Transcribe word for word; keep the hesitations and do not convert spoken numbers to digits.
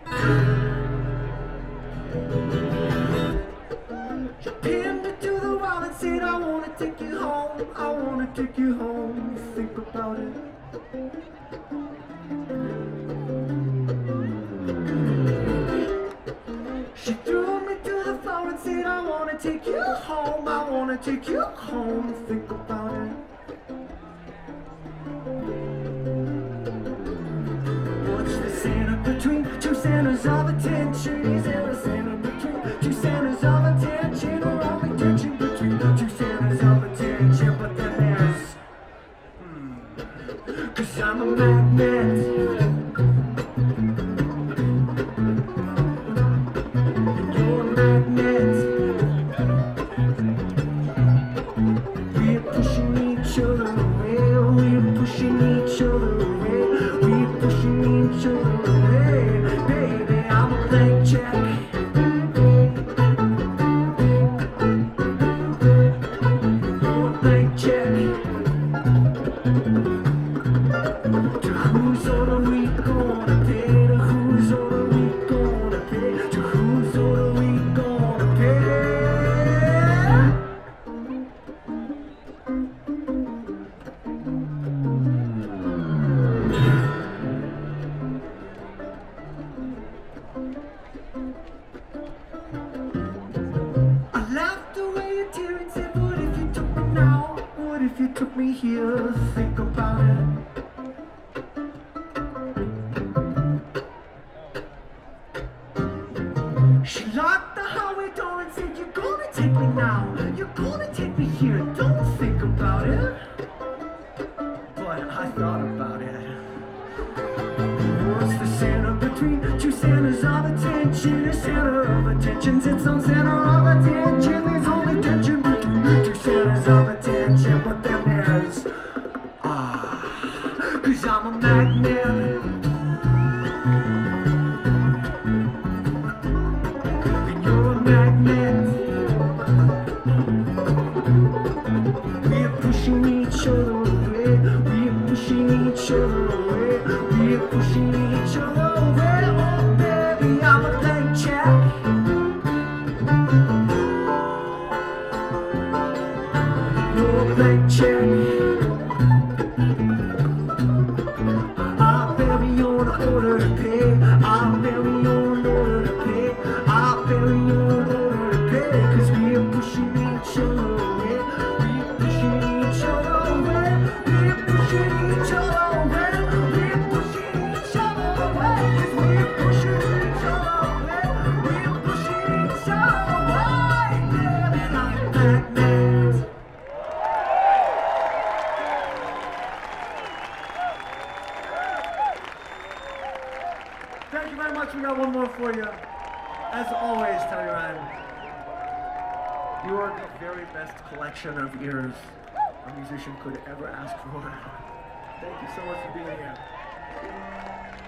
She pinned me to the wall and said, I wanna take you home, I wanna take you home. Think about it. She threw me to the floor and said, I wanna take you home, I wanna take you home. Think about it. What's the center between two centers of attention? Is there a center between two centers of attention? Or only tension between two centers of attention? But then there's hmm, cause I'm a magnet. And you're a magnet. We're pushing each other away. We're pushing each other away. We're pushing each other away. Baby, I'm a blank check. You're a blank check. To whose order we gonna pay? To whose order we gonna pay? To whose order we gonna pay? I laughed away a tear and said, what if you took me now? What if you took me here? Think about it. She locked the highway door and said, you're gonna take me now. You're gonna take me here. Don't think about it. But I thought about it. What's the center between two centers of attention? A center of attention sits on center of attention. There's only tension between two centers of attention. But then there's ah, cause I'm a magnet. And you're a magnet. We're pushing each other away. We're pushing each other away. We're pushing each other away. Oh baby, I'm a blank check. You're a blank check. I'll bury your order to pay. I'll bury your order to pay. I'll bury your order to pay. Cause we're pushing each other away. We're pushing each other away. We're pushing each other away. We're pushing each other away. Cause we're pushing each other away. We're pushing each other away. Baby, I'm a magnet. Thank you very much. We got one more for you. As always, Telluride, you are the very best collection of ears a musician could ever ask for. Thank you so much for being here.